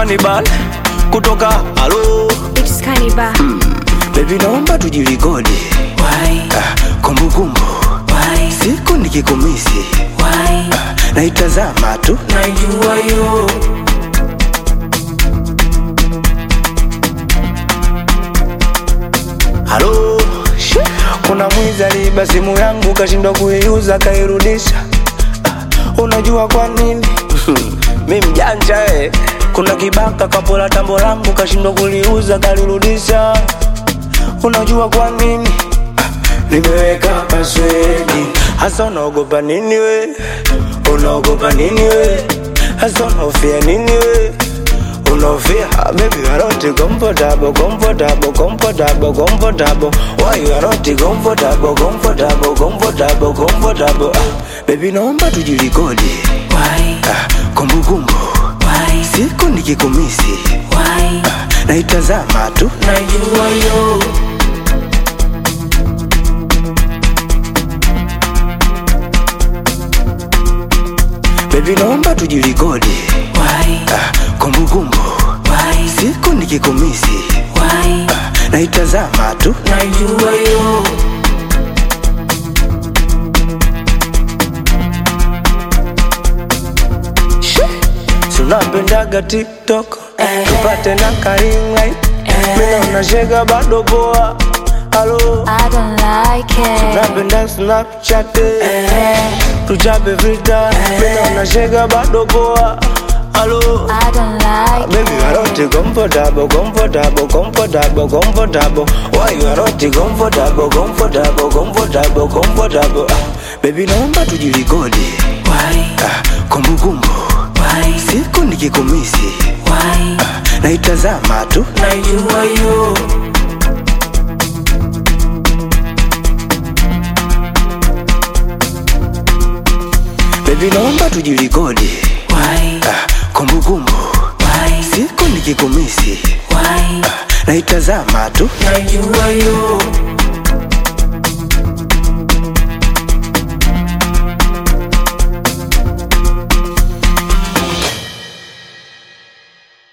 Cannibal kutoka Halo. It's Cannibal. Baby naomba tujirekodi. Why? Kumbukumbu. Why? Siku nikikumisi. Why? Naitazama tu. Najua yo. Halo. Kuna mwizi aliiba simu yangu kashindwa kuiuza kairudisha. Unajua kwa nini? Mimi mjanja Kuna kibaka kapola tambo langu kashindwa kuliuza kalirudisha. Unajua kwa nini? Nimeweka password. Hasa unaogopa nini we? Unaogopa nini we? Hasa unahofia nini we? Unahofia baby you are not comfortable. Why you are not comfortable? Baby naomba tujirekodi. Why? Kumbukumbu. Why? Siku nikikumisi. Why? Naitazama tu. Najua yo. Baby naomba tujirekodi. Why? Kumbukumbu. Why? Siku nikikumisi. Why? Naitazama tu. Najua yo. Tunapendaga TikTok tupate na Karim light. Mina unashega bado poa. Halo. I don't like it. Tunapenda Snapchat tuchape filter. Mina unashega bado poa. Halo. I don't like Baby you are not comfortable. Why you are not comfortable? Baby naomba tujirekodi. Why? Kumbukumbu. Why? Siku nikikumisi. Why? Naitazama tu. Najua yo. Baby naomba tujirekodi. Why? Kumbukumbu. Why? Siku nikikumisi. Why? Naitazama tu. Najua yo.